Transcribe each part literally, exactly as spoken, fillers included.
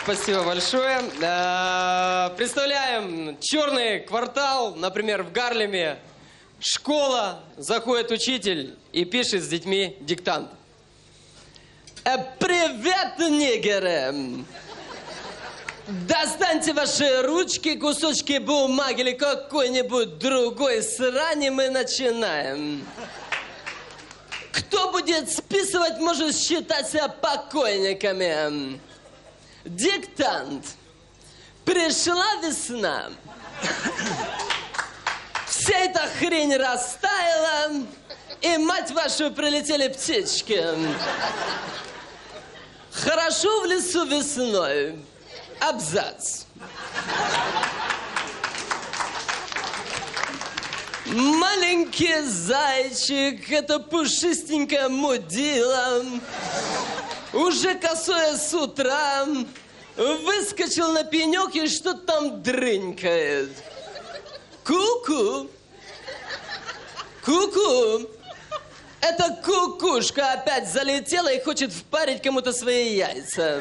Спасибо большое. Представляем черный квартал, например, в Гарлеме. Школа, заходит учитель и пишет с детьми диктант. Привет, нигеры! Достаньте ваши ручки, кусочки бумаги или какой-нибудь другой срани, мы начинаем. Кто будет списывать, может считать себя покойниками. Диктант. Пришла весна. Вся эта хрень растаяла, и, мать вашу, прилетели птички. Хорошо в лесу весной. Абзац. Маленький зайчик, это пушистенькое мудила, уже косое с утра, выскочил на пенек и что-то там дрынькает. Ку-ку. Ку-ку. Эта кукушка опять залетела и хочет впарить кому-то свои яйца.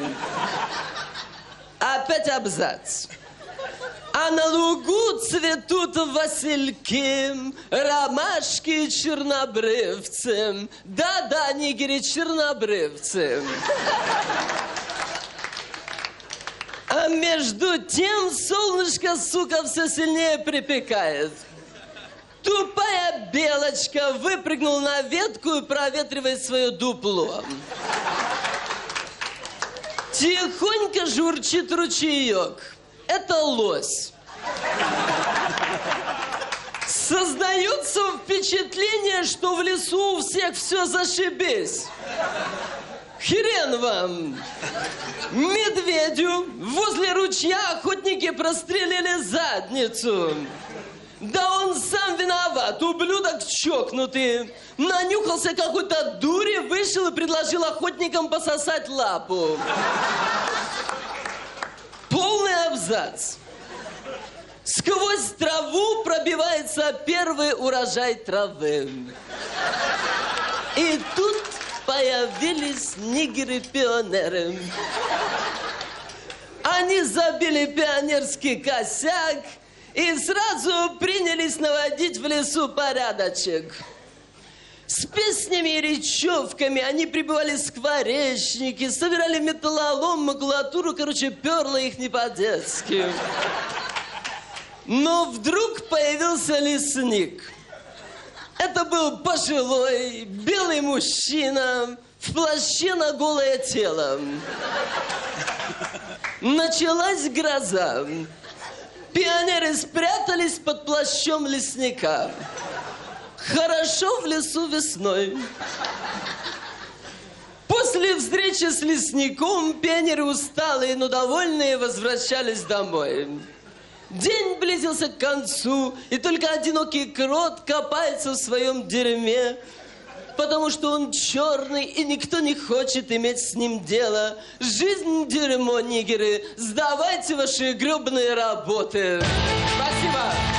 Опять абзац. А на лугу цветут васильки, ромашки, чернобрывцы. Да-да, нигери, чернобрывцы. А между тем солнышко, сука, все сильнее припекает. Тупая белочка выпрыгнула на ветку и проветривает свое дупло. Тихонько журчит ручеек. Это лось. Создается впечатление, что в лесу у всех все зашибись. Хрен вам. Медведю возле ручья охотники прострелили задницу. Да он сам виноват, ублюдок чокнутый. Нанюхался какой-то дури, вышел и предложил охотникам пососать лапу. Полный абзац. Сквозь траву пробивается первый урожай травы. И тут появились нигеры-пионеры. Они забили пионерский косяк и сразу принялись наводить в лесу порядочек. С песнями и речевками они прибывали скворечники, собирали металлолом, макулатуру, короче, перло их не по-детски. Но вдруг появился лесник. Это был пожилой, белый мужчина в плаще на голое тело. Началась гроза. Пионеры спрятались под плащом лесника. Хорошо в лесу весной. После встречи с лесником пионеры усталые, но довольные возвращались домой. День близился к концу, и только одинокий крот копается в своем дерьме, потому что он черный, и никто не хочет иметь с ним дело. Жизнь дерьмо, нигеры, сдавайте ваши гребаные работы. Спасибо.